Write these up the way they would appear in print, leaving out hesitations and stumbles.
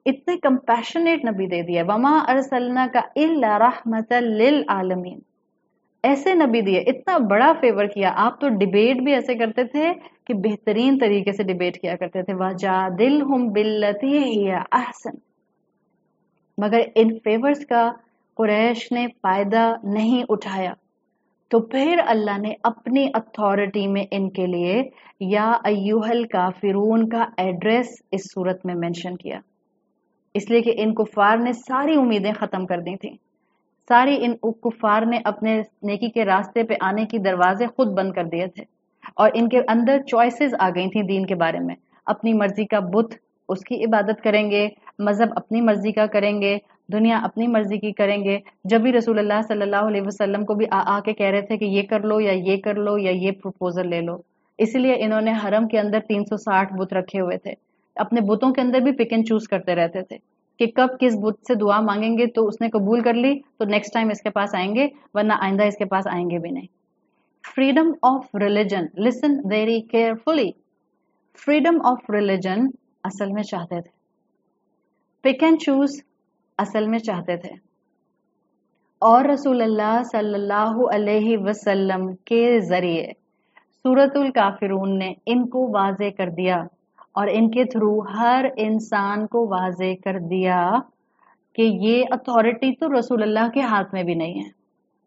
इतने कंपैशनेट नबी दे दिया, वमा अरसलनाका इल्ला रहमतल लिल आलमीन, ऐसे नबी दिए, इतना बड़ा फेवर किया। आप तो डिबेट भी ऐसे करते थे कि बेहतरीन तरीके से डिबेट किया करते थे, वजादिलहुम बिल्लती हिया अहसन, मगर इन फेवर्स का कुरैश ने फायदा नहीं उठाया। तो फिर अल्लाह ने अपनी अथॉरिटी में इनके लिए या अय्युहल काफिरून का एड्रेस इस सूरत में मेंशन किया, इसलिए कि इन कुफार ने सारी उम्मीदें खत्म कर दी थी, सारी इन कुफार ने अपने नेकी के रास्ते पे आने की दरवाजे खुद बंद कर दिए थे, और इनके अंदर चॉइसेस आ गई थी दीन के बारे में। अपनी मर्जी का बुत, उसकी इबादत करेंगे, मजहब अपनी मर्जी का करेंगे, दुनिया अपनी मर्जी की करेंगे। जब भी रसूलुल्लाह सल्लल्लाहु अलैहि वसल्लम को भी आके कह रहे थे कि ये कर लो या ये कर लो या ये प्रपोजल ले लो, इसलिए इन्होंने हरम के अंदर 360 बुत रखे हुए थे। अपने बुतों के अंदर भी पिक एंड चूज करते रहते थे कि कब किस बुत से दुआ मांगेंगे, तो उसने कबूल कर ली तो नेक्स्ट टाइम इसके पास आएंगे, वरना आइंदा इसके पास आएंगे भी नहीं। Freedom of religion, listen very carefully, freedom of religion असल में चाहते थे, पिक एंड चूज असल में चाहते थे, और रसूलुल्लाह सल्लल्लाहु अलैहि वसल्लम के जरिए सूरतुल काफिरून ने इनको वाजे कर दिया, और इनके थ्रू हर इंसान को वाजे कर दिया कि ये अथॉरिटी तो रसूलुल्लाह के हाथ में भी नहीं है,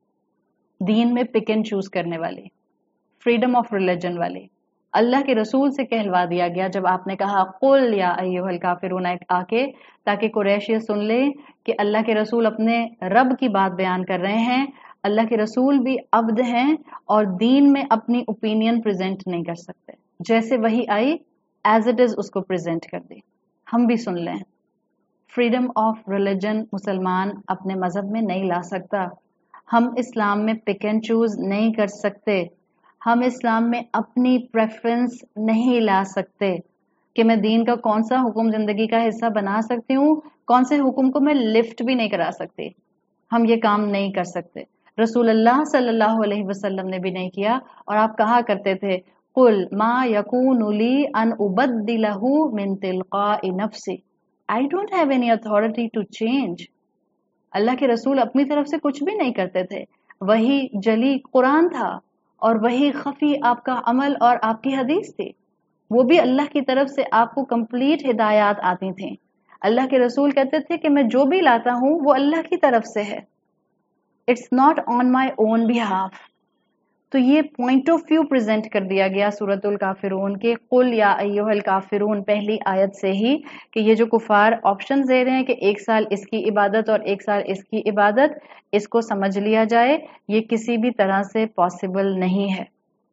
दीन में पिक एंड चूज करने वाली, फ्रीडम ऑफ रिलीजन वाली अल्लाह के रसूल से कहलवा दिया गया। जब आपने कहा कुल या अय्युहल काफिरून आके, ताकि कुरैश ये सुन ले कि अल्लाह के रसूल अपने रब की बात बयान कर रहे हैं, अल्लाह के रसूल भी अब्द हैं और दीन में अपनी ओपिनियन प्रेजेंट नहीं कर सकते, जैसे वही आई एज इट इज उसको प्रेजेंट कर दी, हम भी सुन लें। फ्रीडम ऑफ रिलीजन मुसलमान अपने मजहब में नहीं ला सकता, हम इस्लाम में पिक एंड चूज नहीं कर सकते, हम इस्लाम में अपनी प्रेफरेंस नहीं ला सकते कि मैं दीन का कौन सा हुक्म जिंदगी का हिस्सा बना सकती हूँ, कौन से हुक्म को मैं लिफ्ट भी नहीं करा सकती, हम ये काम नहीं कर सकते। रसूलुल्लाह सल्लल्लाहु अलैहि वसल्लम ने भी नहीं किया, और आप कहा करते थे कुल मा यकूनु ली अन उबद्दिलहु मिन तिलकाइ नफ्सी, I don't have any authority to change. Allah के रसूल अपनी तरफ से कुछ भी नहीं करते थे, वही जली कुरान था और वही खफी आपका अमल और आपकी हदीस थी, वो भी अल्लाह की तरफ से आपको कंप्लीट हिदायत आती थी। अल्लाह के रसूल कहते थे कि मैं जो भी लाता हूं वो अल्लाह की तरफ से है, it's not on my own behalf. तो ये पॉइंट ऑफ व्यू प्रेजेंट कर दिया गया सूरतुल काफिरून के कुल या अय्युहल काफिरून पहली आयत से ही, कि ये जो कुफार ऑप्शंस दे रहे हैं कि एक साल इसकी इबादत और एक साल इसकी इबादत, इसको समझ लिया जाए ये किसी भी तरह से पॉसिबल नहीं है।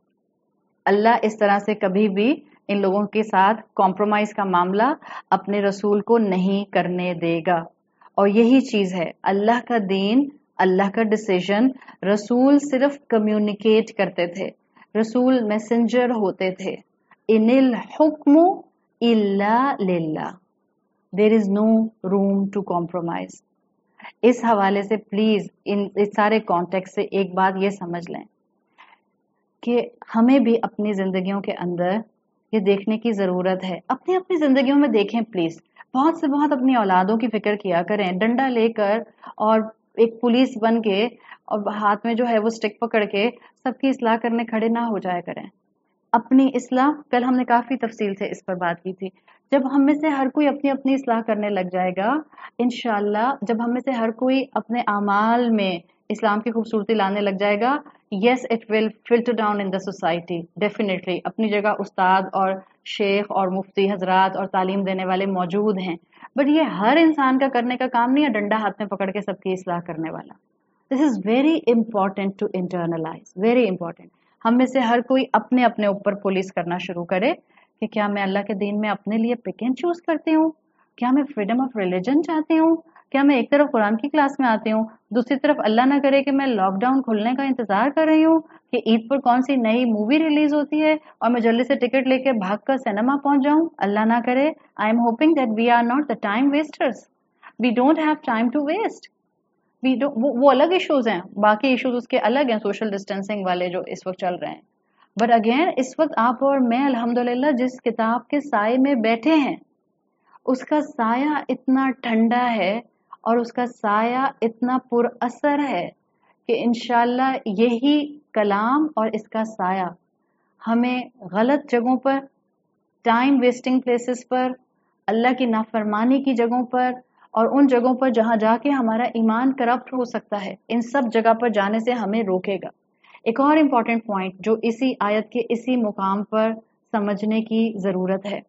अल्लाह इस तरह से कभी भी इन लोगों के साथ कॉम्प्रोमाइज का मामला अपने रसूल को नहीं करने देगा, और यही चीज है अल्लाह का दीन, अल्लाह का डिसीजन। रसूल सिर्फ कम्युनिकेट करते थे, रसूल मैसेंजर होते थे। इनिल हुक्मु इल्ला लिल्लाह, there is no room to compromise. इस हवाले से प्लीज इस सारे कॉन्टेक्स्ट से एक बात ये समझ लें कि हमें भी अपनी जिंदगियों के अंदर ये देखने की जरूरत है, अपनी अपनी जिंदगियों में देखें प्लीज, बहुत से बहुत अपनी औलादों की फिक्र किया करें, डंडा लेकर और एक पुलिस बन के और हाथ में जो है वो स्टिक पकड़ के सबकी इस्लाह करने खड़े ना हो जाया करें। अपनी इस्लाह, कल हमने काफी तफसील से इस पर बात की थी, जब हम में से हर कोई अपनी अपनी इस्लाह करने लग जाएगा इंशाल्लाह, जब हम में से हर कोई अपने अमाल में इस्लाम की खूबसूरती लाने लग जाएगा, yes it will filter down in the society definitely. अपनी जगह उस्ताद और शेख और मुफ्ती हजरात और तालीम देने वाले मौजूद हैं, बट ये हर इंसान का करने का काम नहीं है डंडा हाथ में पकड़ के सबकी इस्लाह करने वाला। This is very important to internalise, very important. हम में से हर कोई अपने अपने ऊपर पुलिस करना शुरू करे कि क्या मैं अल्लाह के दीन में अपने लिए पिक एंड चूज करती हूँ, क्या मैं फ्रीडम ऑफ रिलीजन चाहती हूँ, क्या मैं एक तरफ कुरान की क्लास में आती हूँ, दूसरी तरफ अल्लाह ना करे कि मैं लॉकडाउन खुलने का इंतजार कर रही हूँ कि ईद पर कौन सी नई मूवी रिलीज होती है और मैं जल्दी से टिकट लेके भाग कर सिनेमा पहुंच जाऊं। अल्लाह ना करे। I am hoping that we are not the time wasters, we don't have time to waste. वो अलग इश्यूज हैं, बाकी इश्यूज उसके अलग हैं, सोशल डिस्टेंसिंग वाले जो इस वक्त चल रहे हैं। बट अगेन इस वक्त आप और मैं अल्हम्दुलिल्लाह जिस किताब के साए में बैठे हैं उसका साया इतना ठंडा है और उसका साया इतना पुरअसर है कि इंशाल्लाह यही कलाम और इसका साया हमें गलत जगहों पर, टाइम वेस्टिंग प्लेसेस पर, अल्लाह की नाफरमानी की जगहों पर और उन जगहों पर जहां जाके हमारा ईमान करप्ट हो सकता है, इन सब जगह पर जाने से हमें रोकेगा। एक और इम्पॉर्टेंट पॉइंट जो इसी आयत के इसी मुकाम पर समझने की जरूरत है,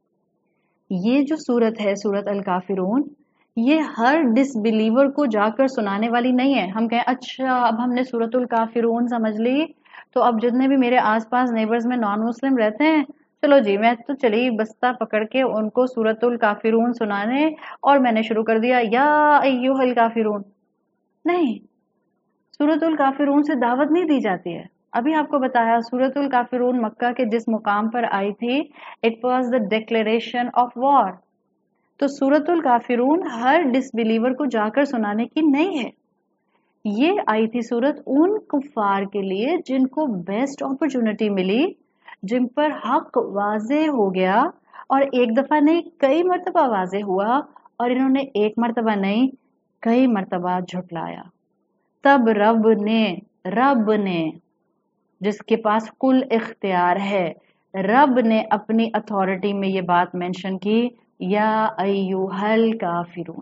ये जो सूरत है सूरत अल काफिरून, ये हर डिसबिलीवर को जाकर सुनाने वाली नहीं है। हम कहें अच्छा अब हमने सूरतुल काफिरून समझ ली, तो अब जितने भी मेरे आसपास नेबर्स में नॉन मुस्लिम रहते हैं, चलो जी मैं तो चली बस्ता पकड़ के उनको सूरतुल काफिरून सुनाने, और मैंने शुरू कर दिया या अय्युहल काफिरून। नहीं, सूरतुल काफिरून से दावत नहीं दी जाती है। अभी आपको बताया सूरतुल काफिरून मक्का के जिस मुकाम पर आई थी, it was the declaration of war. तो सूरतुल काफिरून हर डिसबिलीवर को जाकर सुनाने की नहीं है। ये आई थी सूरत उन कुफार के लिए जिनको बेस्ट अपॉर्चुनिटी मिली, जिन पर हक वाजे हो गया, और एक दफा नहीं कई मर्तबा वाजे हुआ, और इन्होंने एक मर्तबा नहीं कई मर्तबा झुटलाया। तब रब ने जिसके पास कुल इख्तियार है, रब ने अपनी अथॉरिटी में ये बात मेंशन की, या अय्युहल काफिरून।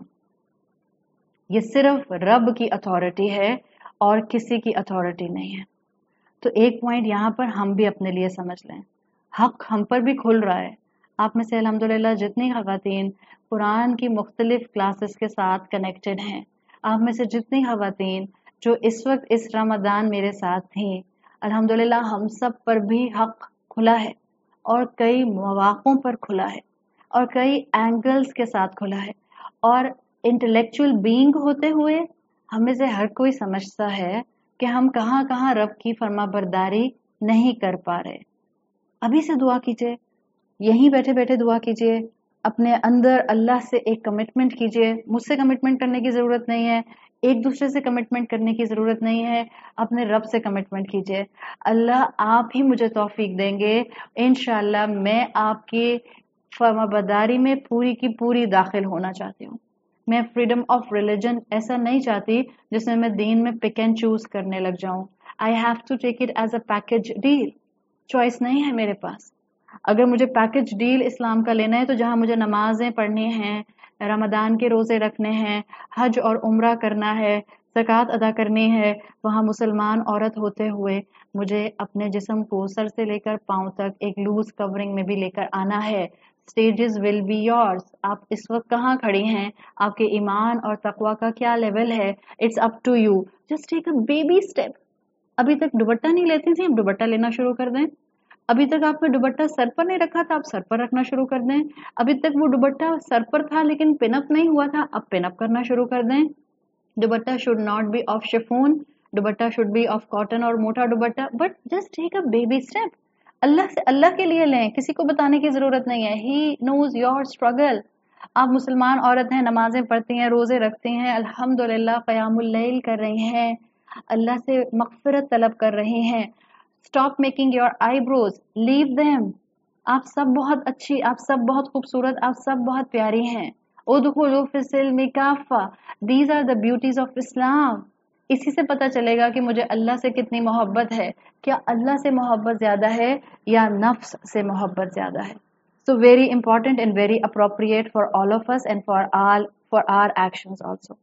ये सिर्फ रब की अथॉरिटी है और किसी की अथॉरिटी नहीं है। तो एक पॉइंट यहाँ पर हम भी अपने लिए समझ लें, हक हम पर भी खुल रहा है। आप में से अल्हम्दुलिल्लाह जितनी खवातीन कुरान की मुख्तलिफ क्लासेस के साथ कनेक्टेड हैं, आप में से जितनी खवातीन जो इस वक्त इस रमदान मेरे साथ थी, अल्हम्दुलिल्लाह हम सब पर भी हक खुला है, और कई मौक़ों पर खुला है, और कई एंगल्स के साथ खुला है। और इंटेलेक्चुअल बीइंग होते हुए हमें से हर कोई समझता है कि हम कहाँ कहाँ रब की फरमाबरदारी नहीं कर पा रहे। अभी से दुआ कीजिए, यहीं बैठे बैठे दुआ कीजिए, अपने अंदर अल्लाह से एक कमिटमेंट कीजिए। मुझसे कमिटमेंट करने की जरूरत नहीं है, एक दूसरे से कमिटमेंट करने की जरूरत नहीं है, अपने रब से कमिटमेंट कीजिए। अल्लाह आप ही मुझे तौफीक देंगे, इंशाअल्लाह मैं आपकी फरमाबरदारी में पूरी की पूरी दाखिल होना चाहती हूँ। मैं फ्रीडम ऑफ रिलीजन ऐसा नहीं चाहती जिसमें मैं दीन में पिक एंड चूज करने लग जाऊं। I have to take it as a package deal, choice नहीं है मेरे पास। अगर मुझे पैकेज डील इस्लाम का लेना है, तो जहां मुझे नमाजें पढ़नी हैं, रमदान के रोजे रखने हैं, हज और उम्रा करना है, ज़कात अदा करनी है, वहां मुसलमान औरत होते हुए मुझे अपने जिस्म को सर से लेकर पांव तक एक लूज कवरिंग में भी लेकर आना है। Stages will be yours. आप इस वक्त कहाँ खड़ी हैं, आपके ईमान और तकवा का क्या लेवल है, it's up to you. Just take a baby step. अभी तक दुपट्टा नहीं लेती थी, अब दुपट्टा लेना शुरू कर दें। अभी तक आपने दुपट्टा सर पर नहीं रखा था, आप सर पर रखना शुरू कर दें। अभी तक वो दुपट्टा सर पर था लेकिन पिनअप नहीं हुआ था, अब पिनअप करना शुरू कर दें। Dupatta should not be of chiffon, dupatta should be of cotton और मोटा dupatta, but just take a baby step. Allah से अल्लाह के लिए लें, किसी को बताने की जरूरत नहीं है। He knows your struggle. आप मुसलमान औरत हैं, नमाजें पढ़ती हैं, रोजे रखती हैं, अल्हम्दुलिल्लाह क़यामुल लैल कर रही हैं, अल्लाह से मग़फ़िरत तलब कर रही हैं। Stop making your eyebrows, leave them. आप सब बहुत अच्छी, आप सब बहुत खूबसूरत, आप सब बहुत प्यारी हैं। उदखुलू फिस्सिल्मी काफ़ा, these are the beauties of Islam. इसी से पता चलेगा कि मुझे अल्लाह से कितनी मोहब्बत है। क्या अल्लाह से मोहब्बत ज्यादा है या नफ्स से मोहब्बत ज्यादा है? So very important and very appropriate for all of us and for our actions also.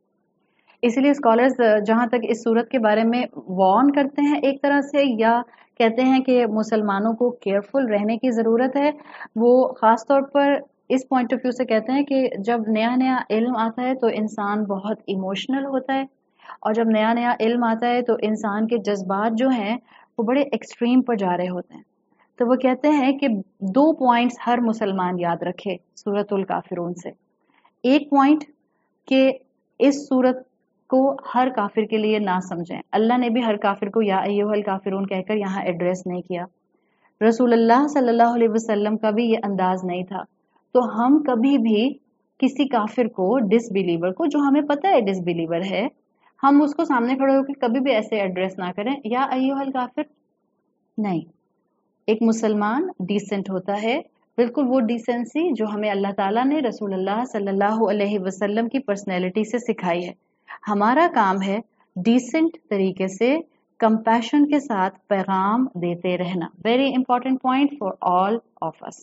इसलिए स्कॉलर्स जहां तक इस सूरत के बारे में वार्न करते हैं एक तरह से, या कहते हैं कि मुसलमानों को केयरफुल रहने की जरूरत है, वो खास तौर पर इस पॉइंट ऑफ व्यू से कहते हैं कि जब नया नया इल्म आता है तो इंसान बहुत इमोशनल होता है, और जब नया नया इल्म आता है तो इंसान के जज्बात जो हैं वो बड़े एक्सट्रीम पर जा रहे होते हैं। तो वो कहते हैं कि 2 पॉइंट्स हर मुसलमान याद रखे सूरतुल काफिरून से। एक पॉइंट कि इस सूरत को हर काफिर के लिए ना समझें। अल्लाह ने भी हर काफिर को या अय्युहल काफिरून कहकर यहाँ एड्रेस नहीं किया। रसूलुल्लाह सल्लल्लाहु अलैहि वसल्लम का भी ये अंदाज नहीं था। तो हम कभी भी किसी काफिर को, डिसबिलीवर को, जो हमें पता है डिसबिलीवर है, हम उसको सामने खड़े होकर कभी भी ऐसे एड्रेस ना करें या अय्युहल काफिर। नहीं, एक मुसलमान डिसेंट होता है, بالکل وہ ڈیسنسی جو ہمیں اللہ تعالیٰ نے رسول اللہ صلی اللہ علیہ وسلم کی پرسنالٹی سے سکھائی ہے. ہمارا کام ہے ڈیسنٹ طریقے سے کمپیشن کے ساتھ پیغام دیتے رہنا. Very important point for all of us.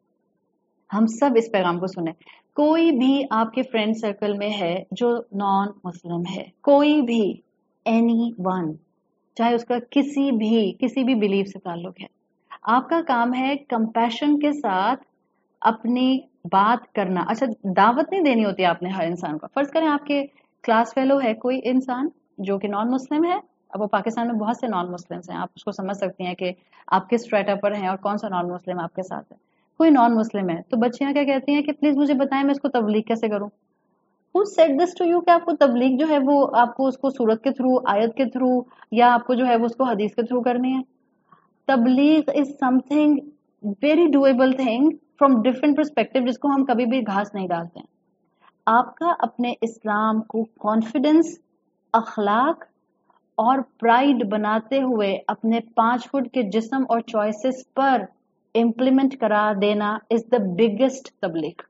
ہم سب اس پیغام کو سنیں. کوئی بھی آپ کے فرینڈ سرکل میں ہے جو نان مسلم ہے، کوئی بھی، اینی ون، چاہے اس کا کسی بھی بلیف سے تعلق ہے، آپ کا کام ہے کمپیشن کے ساتھ اپنی بات کرنا. اچھا، دعوت نہیں دینی ہوتی آپ نے ہر انسان کو. فرض کریں آپ کے کلاس فیلو ہے کوئی انسان جو کہ نان مسلم ہے. اب وہ پاکستان میں بہت سے نان مسلمس ہیں، آپ اس کو سمجھ سکتی ہیں کہ آپ کس اسٹریٹا پر ہیں اور کون سا نان مسلم آپ کے ساتھ ہے. کوئی نان مسلم ہے تو بچیاں کیا کہتی ہیں کہ پلیز مجھے بتائیں میں اس کو تبلیغ کیسے کروں. Who said this to you کہ آپ کو تبلیغ جو ہے وہ آپ کو اس کو سورت کے تھرو، آیت کے تھرو، یا آپ کو جو ہے وہ اس کو حدیث کے تھرو کرنی ہے. تبلیغ is something very debatable thing from different perspective, جس کو ہم کبھی بھی گھاس نہیں ڈالتے ہیں. آپ کا اپنے اسلام کو کانفیڈنس، اخلاق اور پرائڈ بناتے ہوئے اپنے 5 فٹ کے جسم اور چوائسز پر امپلیمنٹ کرا دینا از دا بگیسٹ تبلیغ.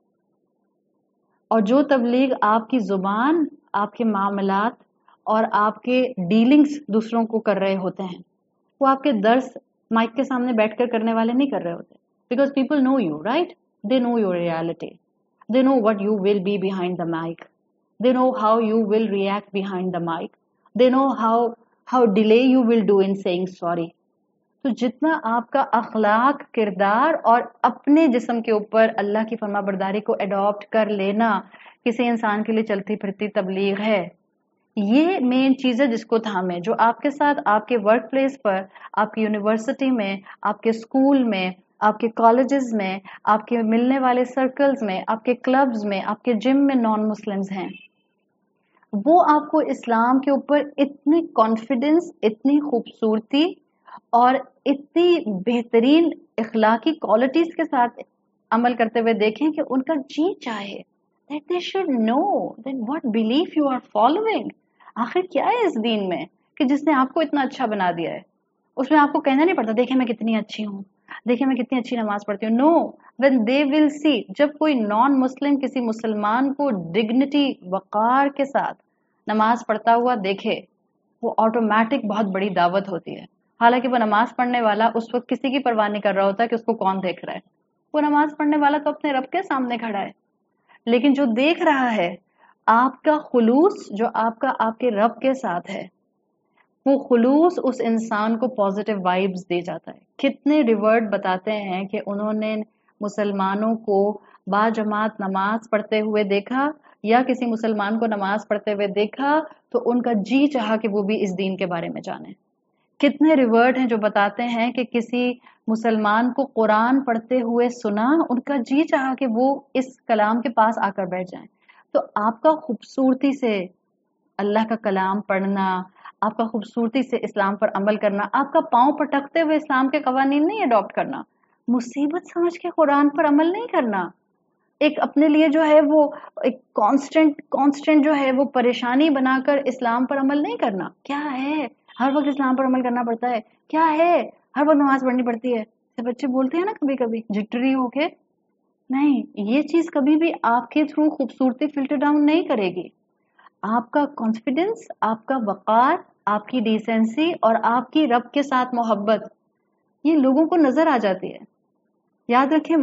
اور جو تبلیغ آپ کی زبان، آپ کے معاملات اور آپ کے ڈیلنگز دوسروں کو کر رہے ہوتے ہیں، وہ آپ کے درس مائک کے سامنے بیٹھ کر کرنے والے نہیں کر رہے ہوتے. Because people know you, right? They know your reality. They know what you will be behind the mic. They know how you will react behind the mic. They know how delay you will do in saying sorry. تو جتنا آپ کا اخلاق، کردار اور اپنے جسم کے اوپر اللہ کی فرما برداری کو اڈاپٹ کر لینا کسی انسان کے لیے چلتی پھرتی تبلیغ ہے، یہ مین چیز ہے جس کو تھامیں. جو آپ کے ساتھ آپ کے ورک پلیس پر، آپ کی یونیورسٹی میں، آپ کے اسکول میں، آپ کے کالجز میں، آپ کے ملنے والے سرکلز میں، آپ کے کلبز میں، آپ کے جم میں نان مسلمز ہیں، وہ آپ کو اسلام کے اوپر اتنی کانفیڈنس، اتنی خوبصورتی اور اتنی بہترین اخلاقی کوالٹیز کے ساتھ عمل کرتے ہوئے دیکھیں کہ ان کا جی چاہے that they should know that what belief you are following. آخر کیا ہے اس دین میں کہ جس نے آپ کو اتنا اچھا بنا دیا ہے؟ اس میں آپ کو کہنا نہیں پڑتا دیکھیں میں کتنی اچھی ہوں، دیکھیں میں کتنی اچھی نماز پڑھتی ہوں. نو، when they will see، جب کوئی نان مسلم کسی مسلمان کو ڈگنیٹی، وقار کے ساتھ نماز پڑھتا ہوا دیکھے، وہ آٹومیٹک بہت بڑی دعوت ہوتی ہے. حالانکہ وہ نماز پڑھنے والا اس وقت کسی کی پرواہ نہیں کر رہا ہوتا کہ اس کو کون دیکھ رہا ہے. وہ نماز پڑھنے والا تو اپنے رب کے سامنے کھڑا ہے، لیکن جو دیکھ رہا ہے آپ کا خلوص جو آپ کا آپ کے رب کے ساتھ ہے، وہ خلوص اس انسان کو پازیٹیو وائبز دے جاتا ہے. کتنے ریورڈ بتاتے ہیں کہ انہوں نے مسلمانوں کو با جماعت نماز پڑھتے ہوئے دیکھا یا کسی مسلمان کو نماز پڑھتے ہوئے دیکھا تو ان کا جی چاہا کہ وہ بھی اس دین کے بارے میں جانیں. کتنے ریورڈ ہیں جو بتاتے ہیں کہ کسی مسلمان کو قرآن پڑھتے ہوئے سنا، ان کا جی چاہا کہ وہ اس کلام کے پاس آ کر بیٹھ جائیں. تو آپ کا خوبصورتی سے اللہ کا کلام پڑھنا، آپ کا خوبصورتی سے اسلام پر عمل کرنا، آپ کا پاؤں پٹکتے ہوئے اسلام کے قوانین نہیں اڈاپٹ کرنا، مصیبت سمجھ کے قرآن پر عمل نہیں کرنا، ایک اپنے لیے جو ہے وہ ایک کانسٹنٹ جو ہے وہ پریشانی بنا کر اسلام پر عمل نہیں کرنا. کیا ہے ہر وقت اسلام پر عمل کرنا پڑتا ہے؟ کیا ہے ہر وقت نماز پڑھنی پڑتی ہے؟ بچے بولتے ہیں نا کبھی کبھی جٹری ہو کے. نہیں، یہ چیز کبھی بھی آپ کے تھرو خوبصورتی فلٹر ڈاؤن نہیں کرے گی. آپ کا کانفیڈنس، آپ کا وقار، آپ کی ڈیسنسی اور آپ کی رب کے ساتھ محبت، یہ لوگوں کو نظر آ جاتی ہے. یاد رکھیں،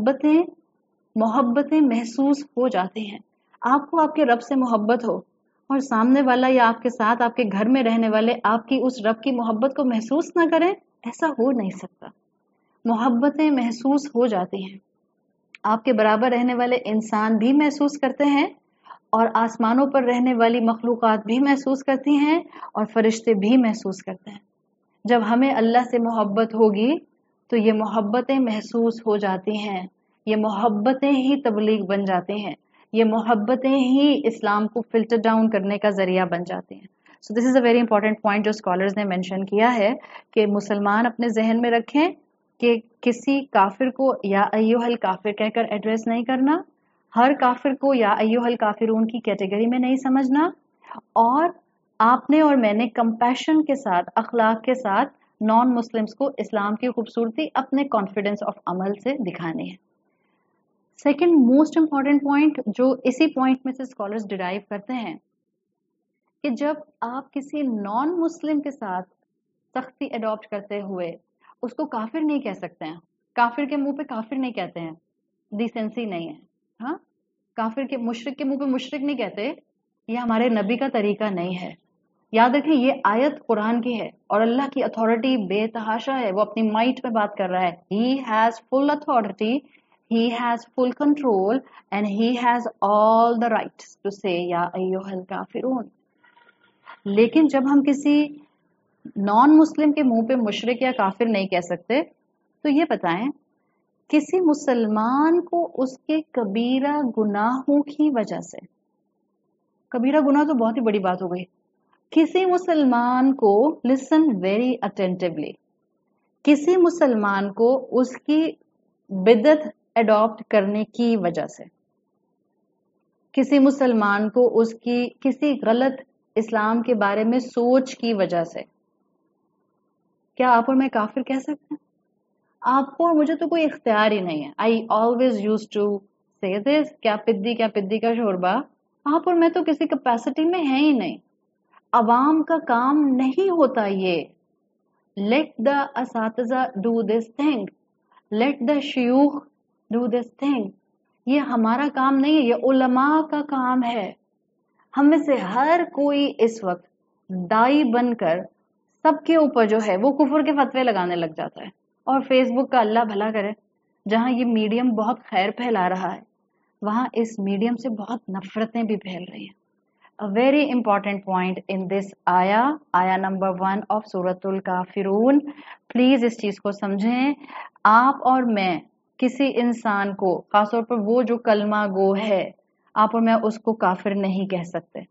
محبتیں محسوس ہو جاتی ہیں. آپ کو آپ کے رب سے محبت ہو اور سامنے والا یا آپ کے ساتھ آپ کے گھر میں رہنے والے آپ کی اس رب کی محبت کو محسوس نہ کریں، ایسا ہو نہیں سکتا. محبتیں محسوس ہو جاتی ہیں. آپ کے برابر رہنے والے انسان بھی محسوس کرتے ہیں اور آسمانوں پر رہنے والی مخلوقات بھی محسوس کرتی ہیں اور فرشتے بھی محسوس کرتے ہیں. جب ہمیں اللہ سے محبت ہوگی تو یہ محبتیں محسوس ہو جاتی ہیں، یہ محبتیں ہی تبلیغ بن جاتی ہیں، یہ محبتیں ہی اسلام کو فلٹر ڈاؤن کرنے کا ذریعہ بن جاتی ہیں. So this is a very important point جو اسکالرز نے مینشن کیا ہے کہ مسلمان اپنے ذہن میں رکھیں کہ کسی کافر کو یا ایھا الکافر کہہ کر ایڈریس نہیں کرنا، ہر کافر کو یا ایھا الکافرون کی کیٹیگری میں نہیں سمجھنا، اور آپ نے اور میں نے کمپیشن کے ساتھ، اخلاق کے ساتھ نان مسلمز کو اسلام کی خوبصورتی اپنے کانفیڈنس آف عمل سے دکھانی ہے. सेकंड मोस्ट इंपॉर्टेंट पॉइंट जो इसी पॉइंट में से स्कॉलर्स डिराइव करते हैं कि जब आप किसी नॉन मुस्लिम के साथ सख्ती अडॉप्ट करते हुए उसको काफिर नहीं कह सकते हैं, काफिर के मुंह पे काफिर नहीं कहते हैं, डिसेंसी नहीं है। हाँ, काफिर के मुशरिक के मुंह पे मुशरिक नहीं कहते, ये हमारे नबी का तरीका नहीं है। याद रखें ये आयत कुरान की है और अल्लाह की अथॉरिटी बेतहाशा है, वो अपनी माइट में बात कर रहा है। He has full authority, he has full control and he has all the rights to say या अय्युहल काफिरून। लेकिन जब हम किसी नॉन मुस्लिम के मुंह पे मुशरिक या काफिर नहीं कह सकते, तो ये बताएं किसी मुसलमान को उसके कबीरा गुनाहों की वजह से, कबीरा गुनाह तो बहुत ही बड़ी बात हो गई, किसी मुसलमान को, लिसन वेरी अटेंटिवली, किसी मुसलमान को उसकी बिदअत अडॉप्ट करने की वजह से, किसी मुसलमान को उसकी किसी गलत इस्लाम के बारे में सोच की वजह से, क्या आप और मैं काफिर कह सकते हैं? आपको और मुझे तो कोई इख्तियार ही नहीं है। I always use to say this, क्या पिद्दी का शोरबा, आप और मैं तो किसी कैपेसिटी में है ही नहीं। अवाम का काम नहीं होता ये। लेट द असातिज़ा do this thing, let the शयूख डू दिस थिंग। ये हमारा काम नहीं है, ये उलमा का काम है। हम में से हर कोई इस वक्त दाई बनकर सबके ऊपर जो है वो कुफर के फतवे लगाने लग जाता है। और फेसबुक का अल्लाह भला करे, जहां ये मीडियम बहुत खैर फैला रहा है, वहां इस मीडियम से बहुत नफरतें भी फैल रही हैं। A very important point in this आया नंबर 1 ऑफ सूरतुल काफिरून। प्लीज इस चीज को समझें। आप और मैं किसी इंसान को, खासतौर पर वो जो कलमा गो है, आप और मैं उसको काफिर नहीं कह सकते।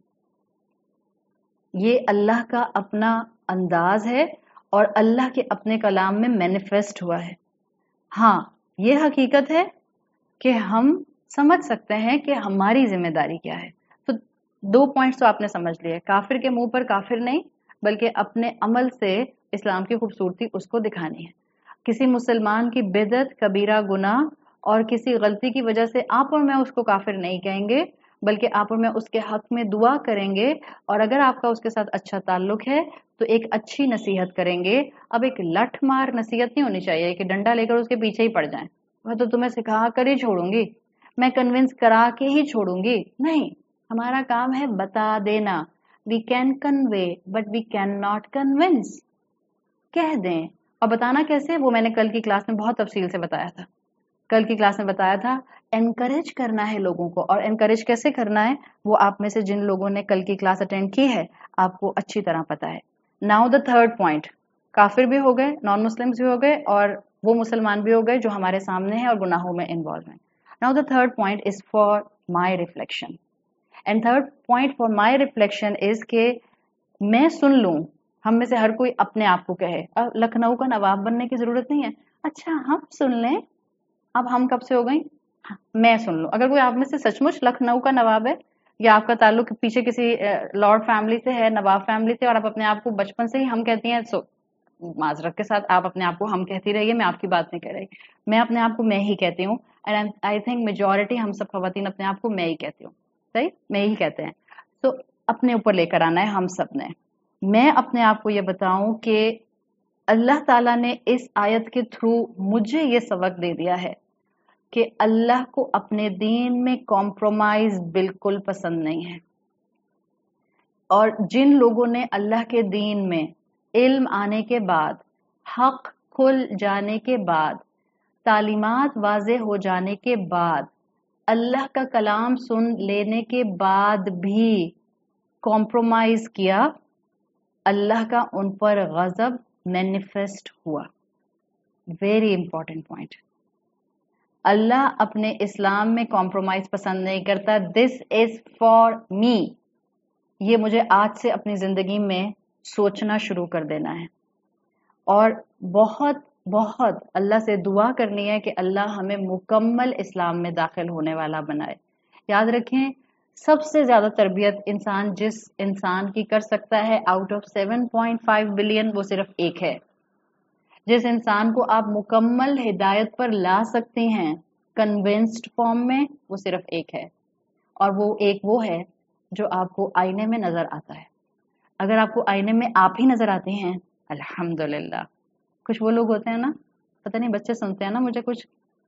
ये अल्लाह का अपना अंदाज है और अल्लाह के अपने कलाम में मैनिफेस्ट हुआ है। हाँ, ये हकीकत है कि हम समझ सकते हैं कि हमारी जिम्मेदारी क्या है। तो 2 पॉइंट्स तो आपने समझ लिए, काफिर के मुंह पर काफिर नहीं, बल्कि अपने अमल से इस्लाम की खूबसूरती उसको दिखानी है। किसी मुसलमान की बिदअत, कबीरा गुनाह और किसी गलती की वजह से आप और मैं उसको काफिर नहीं कहेंगे, बल्कि आप और मैं उसके हक में दुआ करेंगे। और अगर आपका उसके साथ अच्छा ताल्लुक है तो एक अच्छी नसीहत करेंगे। अब एक लठ मार नसीहत नहीं होनी चाहिए कि डंडा लेकर उसके पीछे ही पड़ जाएं, मैं तो तुम्हें सिखा कर ही छोड़ूंगी, मैं कन्विंस करा के ही छोड़ूंगी। नहीं, हमारा काम है बता देना। We can convey but we can not convince. कह दें, और बताना कैसे, वो मैंने कल की क्लास में बहुत तफसील से बताया था। कल की क्लास में बताया था एनकरेज करना है लोगों को, और एनकरेज कैसे करना है वो आप में से जिन लोगों ने कल की क्लास अटेंड की है आपको अच्छी तरह पता है। नाउ द थर्ड पॉइंट, काफिर भी हो गए, नॉन मुस्लिम्स भी हो गए, और वो मुसलमान भी हो गए जो हमारे सामने हैं और गुनाहों में इन्वॉल्व हैं। Now the third point is for my reflection, and third point for my reflection is के मैं सुन लूं, हम में से हर कोई अपने आप को कहे अब लखनऊ का नवाब बनने की जरूरत नहीं है, अच्छा हम सुन लें। अब हम कब से हो गई, हाँ, मैं सुन लूं। अगर कोई आप में से सचमुच लखनऊ का नवाब है या आपका ताल्लुक पीछे किसी लॉर्ड फैमिली से है, नवाब फैमिली से, और आप अपने आप को बचपन से ही हम कहती हैं, सो माजरत के साथ आप अपने आप को हम कहती रहिए, मैं आपकी बात नहीं कर रही, मैं अपने आप को मैं ही कहती हूँ। एंड आई थिंक मेजोरिटी हम सब खवातीन अपने आप को मैं ही कहती हूँ, सही, मैं ही कहते हैं। तो अपने ऊपर लेकर आना है हम सब ने। मैं अपने आप को ये बताऊं कि अल्लाह ताला ने इस आयत के थ्रू मुझे ये सबक दे दिया है कि अल्लाह को अपने दीन में कॉम्प्रोमाइज बिल्कुल पसंद नहीं है। और जिन लोगों ने अल्लाह के दीन में इल्म आने के बाद, हक खुल जाने के बाद, तालीमात वाज़े हो जाने के बाद, अल्लाह का कलाम सुन लेने के बाद भी कॉम्प्रोमाइज किया, अल्लाह का उन पर गजब मैनिफेस्ट हुआ। Very important point. अल्लाह अपने इस्लाम में कॉम्प्रोमाइज पसंद नहीं करता। This is for me. ये मुझे आज से अपनी जिंदगी में सोचना शुरू कर देना है और बहुत बहुत अल्लाह से दुआ करनी है कि अल्लाह हमें मुकम्मल इस्लाम में दाखिल होने वाला बनाए। याद रखें, सबसे ज्यादा तरबियत इंसान जिस इंसान की कर सकता है आउट ऑफ 7.5 बिलियन, वो सिर्फ एक है। जिस इंसान को आप मुकम्मल हिदायत पर ला सकते हैं کنونسڈ فارم میں وہ صرف ایک ہے، اور وہ ایک وہ ہے جو آپ کو آئینے میں نظر آتا ہے. اگر آپ کو آئینے میں آپ ہی نظر آتے ہیں الحمدللہ. کچھ وہ لوگ ہوتے ہیں نا، پتہ نہیں بچے سنتے ہیں نا مجھے، کچھ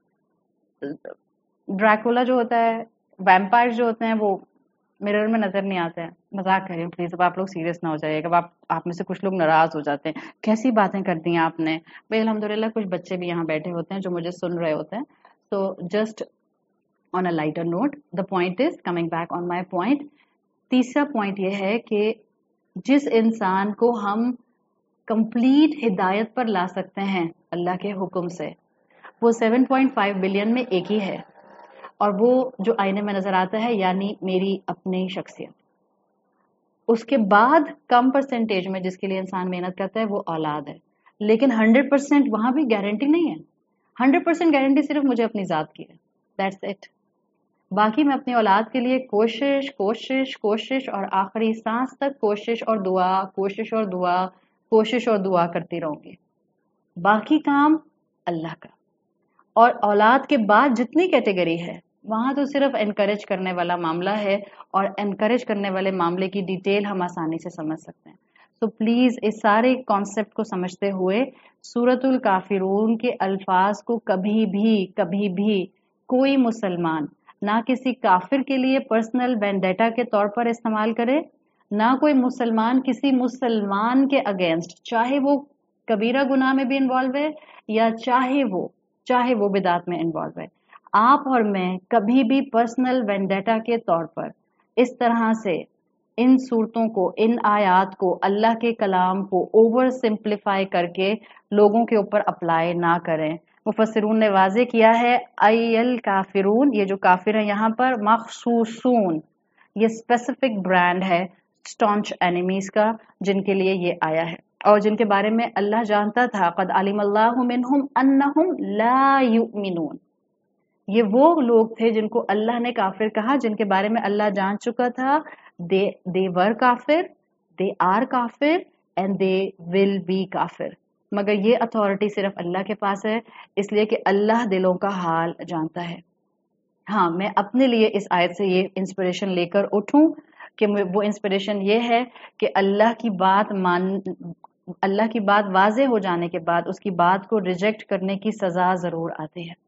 ڈریکولا جو ہوتا ہے، ویمپائر جو ہوتے ہیں، وہ مرر میں نظر نہیں آتے ہیں. مذاق کر رہی ہوں پلیز، اب آپ لوگ سیریس نہ ہو جائیے گا. آپ میں سے کچھ لوگ ناراض ہو جاتے ہیں، کیسی باتیں کر دی ہیں آپ نے. بھائی الحمدللہ کچھ بچے بھی یہاں بیٹھے ہوتے ہیں جو مجھے سن رہے ہوتے ہیں. تو just on a lighter note, the point is coming back on my point. تیسرا پوائنٹ یہ ہے کہ جس انسان کو ہم کمپلیٹ ہدایت پر لا سکتے ہیں اللہ کے حکم سے، وہ 7.5 بلین میں ایک ہی ہے، اور وہ جو آئینے میں نظر آتا ہے یعنی میری اپنی شخصیت. اس کے بعد کم پرسنٹیج میں جس کے لیے انسان محنت کرتا ہے وہ اولاد ہے. لیکن 100% وہاں بھی گارنٹی نہیں ہے. 100% گارنٹی صرف مجھے اپنی ذات کی ہے. That's it. باقی میں اپنی اولاد کے لیے کوشش کوشش کوشش اور آخری سانس تک کوشش اور دعا، کوشش اور دعا، کوشش اور دعا کرتی رہوں گی. باقی کام اللہ کا. اور اولاد کے بعد جتنی کیٹیگری ہے وہاں تو صرف انکریج کرنے والا معاملہ ہے، اور انکریج کرنے والے معاملے کی ڈیٹیل ہم آسانی سے سمجھ سکتے ہیں. تو پلیز اس سارے کانسیپٹ کو سمجھتے ہوئے سورۃ الکافرون کے الفاظ کو کبھی بھی کوئی مسلمان نہ کسی کافر کے لیے پرسنل وینڈیٹا کے طور پر استعمال کرے، نہ کوئی مسلمان کسی مسلمان کے اگینسٹ، چاہے وہ کبیرہ گناہ میں بھی انوالو ہے یا چاہے وہ بدعت میں انوالو ہے. آپ اور میں کبھی بھی پرسنل وینڈیٹا کے طور پر اس طرح سے ان صورتوں کو، ان آیات کو، اللہ کے کلام کو اوور سمپلیفائی کر کے لوگوں کے اوپر اپلائی نہ کریں. مفسرون نے واضح کیا ہے ایل کافرون، یہ جو کافر ہیں یہاں پر مخصوصون، یہ اسپیسیفک برانڈ ہے اسٹانچ اینیمیز کا جن کے لیے یہ آیا ہے، اور جن کے بارے میں اللہ جانتا تھا قد علم اللہ منہم انہم لا یؤمنون. یہ وہ لوگ تھے جن کو اللہ نے کافر کہا، جن کے بارے میں اللہ جان چکا تھا they were کافر، they are کافر and they will be کافر. مگر یہ اتھارٹی صرف اللہ کے پاس ہے، اس لیے کہ اللہ دلوں کا حال جانتا ہے. ہاں میں اپنے لیے اس آیت سے یہ انسپریشن لے کر اٹھوں کہ وہ انسپریشن یہ ہے کہ اللہ کی بات واضح ہو جانے کے بعد اس کی بات کو ریجیکٹ کرنے کی سزا ضرور آتی ہے.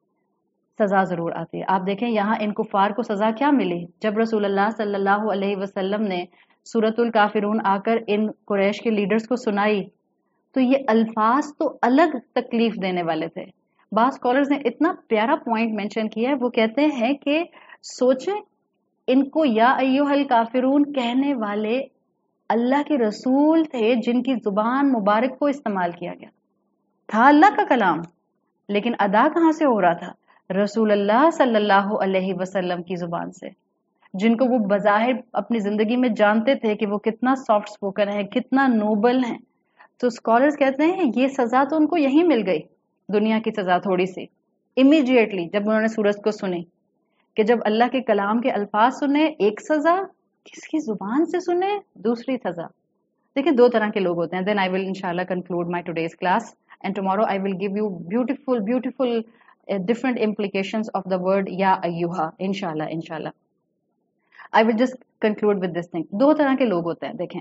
آپ دیکھیں یہاں ان کفار کو سزا کیا ملی جب رسول اللہ صلی اللہ علیہ وسلم نے سورۃ الکافرون آ کر ان قریش کے لیڈرز کو سنائی، تو یہ الفاظ تو الگ تکلیف دینے والے تھے. بعض اسکالرز نے اتنا پیارا پوائنٹ مینشن کیا ہے، وہ کہتے ہیں کہ سوچیں ان کو یا ایھا الکافرون کہنے والے اللہ کے رسول تھے جن کی زبان مبارک کو استعمال کیا گیا تھا، اللہ کا کلام، لیکن ادا کہاں سے ہو رہا تھا؟ رسول اللہ صلی اللہ علیہ وسلم کی زبان سے، جن کو وہ بظاہر اپنی زندگی میں جانتے تھے کہ وہ کتنا سافٹ سپوکن ہے، کتنا نوبل ہیں. تو اسکالرز کہتے ہیں یہ سزا تو ان کو یہی مل گئی، دنیا کی سزا تھوڑی سی، امیڈیٹلی جب انہوں نے سورت کو سنی، کہ جب اللہ کے کلام کے الفاظ سنے ایک سزا، کس کی زبان سے سنے دوسری سزا. دیکھیں دو طرح کے لوگ ہوتے ہیں. دین آئی ول انشاءاللہ conclude my today's class and tomorrow I will give you beautiful different implications of the word یا ایوہا. انشاءاللہ I will just conclude with this thing. دو طرح کے لوگ ہوتے ہیں. دیکھیں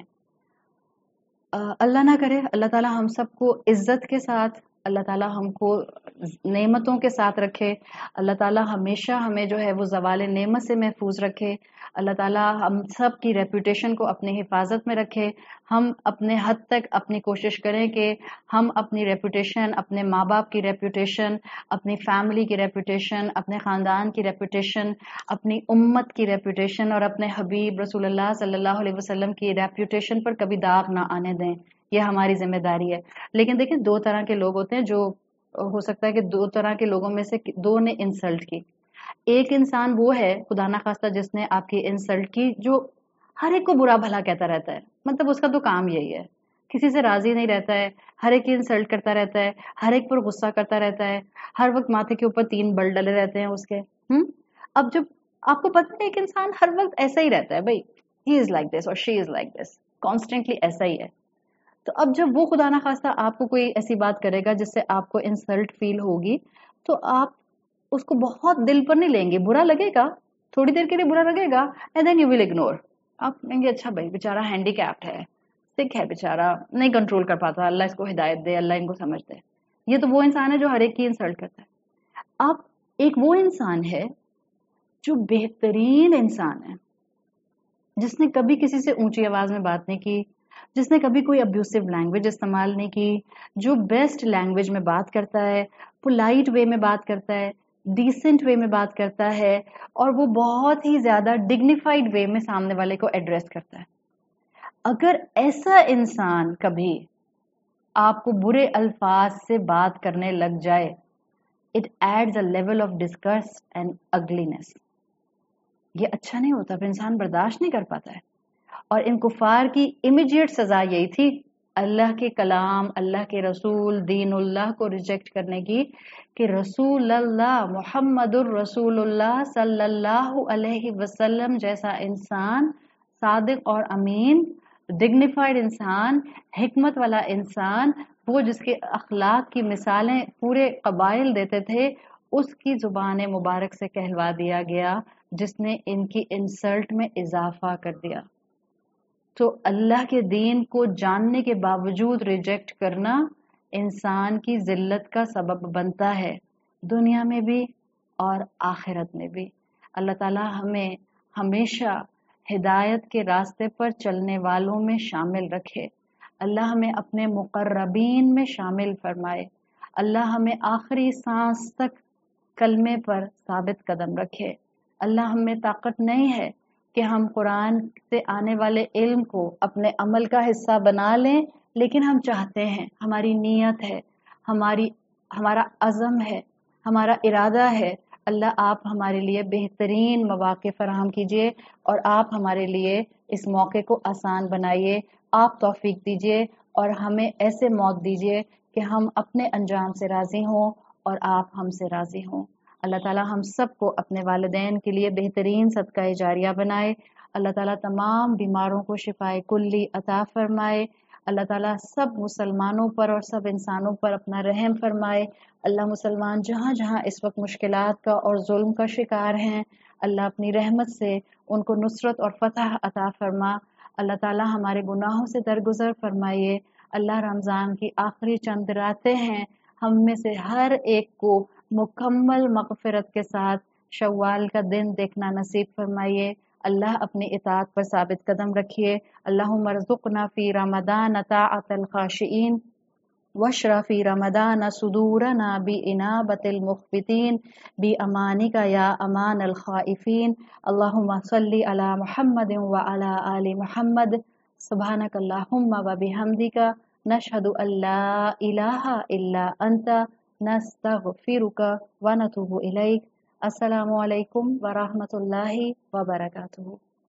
اللہ نہ کرے اللہ تعالیٰ ہم سب کو عزت کے ساتھ، اللہ تعالیٰ ہم کو نعمتوں کے ساتھ رکھے، اللہ تعالیٰ ہمیشہ ہمیں جو ہے وہ زوال نعمت سے محفوظ رکھے، اللہ تعالیٰ ہم سب کی ریپوٹیشن کو اپنی حفاظت میں رکھے. ہم اپنے حد تک اپنی کوشش کریں کہ ہم اپنی ریپوٹیشن، اپنے ماں باپ کی ریپوٹیشن، اپنی فیملی کی ریپوٹیشن، اپنے خاندان کی ریپوٹیشن، اپنی امت کی ریپوٹیشن اور اپنے حبیب رسول اللہ صلی اللہ علیہ وسلم کی ریپوٹیشن پر کبھی داغ نہ آنے دیں. یہ ہماری ذمہ داری ہے. لیکن دیکھیں دو طرح کے لوگ ہوتے ہیں، جو ہو سکتا ہے کہ دو طرح کے لوگوں میں سے دو نے انسلٹ کی. ایک انسان وہ ہے خدا نخواستہ جس نے آپ کی انسلٹ کی، جو ہر ایک کو برا بھلا کہتا رہتا ہے، مطلب اس کا تو کام یہی ہے، کسی سے راضی نہیں رہتا ہے، ہر ایک کی انسلٹ کرتا رہتا ہے، ہر ایک پر غصہ کرتا رہتا ہے، ہر وقت ماتھے کے اوپر 3 بل ڈلے رہتے ہیں اس کے. اب جب آپ کو پتہ ہے ایک انسان ہر وقت ایسا ہی رہتا ہے، بھائی ہی از لائک دس اور شی از لائک دس، کانسٹنٹلی ایسا ہی ہے. تو اب جب وہ خدا نخواستہ آپ کو کوئی ایسی بات کرے گا جس سے آپ کو انسلٹ فیل ہوگی، تو آپ उसको बहुत दिल पर नहीं लेंगे, बुरा लगेगा, थोड़ी देर के लिए बुरा लगेगा, and then you will ignore. आप कहेंगे अच्छा भाई बेचारा हैंडीकैप्ड है, सिक है बेचारा, नहीं कंट्रोल कर पाता, अल्लाह इसको हिदायत दे, अल्लाह इनको समझ दे। ये तो वो इंसान है जो हर एक की इंसल्ट करता है। अब एक वो इंसान है जो बेहतरीन इंसान है, जिसने कभी किसी से ऊंची आवाज में बात नहीं की, जिसने कभी कोई अब्यूसिव लैंग्वेज इस्तेमाल नहीं की, जो बेस्ट लैंग्वेज में बात करता है, पोलाइट वे में बात करता है, डिसेंट वे में बात करता है, और वो बहुत ही ज्यादा डिग्निफाइड वे में सामने वाले को एड्रेस करता है। अगर ऐसा इंसान कभी आपको बुरे अल्फाज से बात करने लग जाए, it adds a level of disgust and ugliness. ये अच्छा नहीं होता, फिर इंसान बर्दाश्त नहीं कर पाता है। और इन कुफार की इमीडिएट सजा यही थी, अल्लाह के कलाम, अल्लाह के रसूल, दीनुल्लाह को रिजेक्ट करने की, कि रसूलल्लाह मुहम्मदुर रसूलुल्लाह सल्लल्लाहु अलैहि वसल्लम जैसा इंसान, सादिक और अमीन, डिग्निफाइड इंसान, हिकमत वाला इंसान, वो जिसके अखलाक की मिसालें पूरे कबाइल देते थे, उसकी जुबान मुबारक से कहलवा दिया गया जिसने इनकी इंसल्ट में इजाफा कर दिया। तो अल्लाह के दीन को जानने के बावजूद रिजेक्ट करना इंसान की जिल्लत का सबब बनता है, दुनिया में भी और आखिरत में भी। अल्लाह ताला हमें हमेशा हिदायत के रास्ते पर चलने वालों में शामिल रखे। अल्लाह हमें अपने मुकर्रबीन में शामिल फरमाए। अल्लाह हमें आखिरी सांस तक कलमे पर साबित कदम रखे। अल्लाह हमें ताकत नहीं है कि हम कुरान से आने वाले इल्म को अपने अमल का हिस्सा बना लें, लेकिन हम चाहते हैं, हमारी नीयत है, हमारा अज़म है, हमारा इरादा है। अल्लाह आप हमारे लिए बेहतरीन मौके फराहम कीजिए और आप हमारे लिए इस मौके को आसान बनाइए। आप तौफीक दीजिए और हमें ऐसे मौत दीजिए कि हम अपने अंजाम से राज़ी हों और आप हमसे राज़ी हों। अल्लाह ताला हम सबको अपने वालिदैन के लिए बेहतरीन सदका जारिया बनाए। अल्लाह ताला तमाम बीमारों को शिफाए कुल्ली अता फरमाए। अल्लाह ताला सब मुसलमानों पर और सब इंसानों पर अपना रहम फरमाए। अल्लाह मुसलमान जहाँ जहाँ इस वक्त मुश्किलात का और जुल्म का शिकार हैं, अल्लाह अपनी रहमत से उनको नुसरत और फतह अता फरमा। अल्लाह ताला हमारे गुनाहों से दरगुजर फरमाइए। अल्लाह रमज़ान की आखिरी चंद रातें हैं, हम में से हर एक को मुकम्मल मग़फ़िरत के साथ शव्वाल का दिन देखना नसीब फरमाइए। अल्लाह अपनी इताअत पर साबित कदम रखिए। अल्लाहुम्मा रज़ुक़ना फ़ी रमज़ान ताअतल ख़ाशिईन वश्रा फ़ी रमज़ान सुदूरना बिइनाबतिल मुख़्बितीन बिअमानिका या अमानल ख़ाइफ़ीन। अल्लाहुम्मा सल्लि अला मुहम्मदिन व अला आलि मुहम्मद। सुब्हानकल्लाहुम्मा व बिहम्दिका नशहदु अल्ला इलाहा इल्ला अंता नस्तगफिरुका व नतूबु इलैक। अस्सलामु अलैकुम व रहमतुल्लाहि व बरकातुहू।